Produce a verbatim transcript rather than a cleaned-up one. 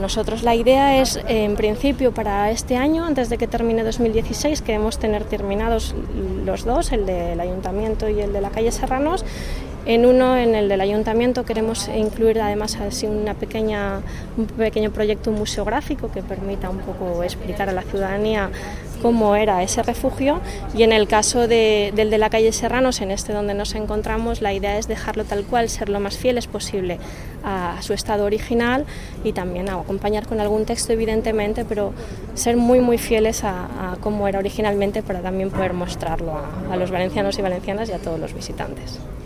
Nosotros la idea es, en principio, para este año, antes de que termine dos mil dieciséis, queremos tener terminados los dos, el del Ayuntamiento y el de la calle Serranos. En uno, en el del Ayuntamiento, queremos incluir además así una pequeña, un pequeño proyecto museográfico que permita un poco explicar a la ciudadanía cómo era ese refugio, y en el caso de, del de la calle Serranos, en este donde nos encontramos, la idea es dejarlo tal cual, ser lo más fieles posible a su estado original y también a acompañar con algún texto, evidentemente, pero ser muy muy fieles a, a cómo era originalmente, para también poder mostrarlo a, a los valencianos y valencianas y a todos los visitantes.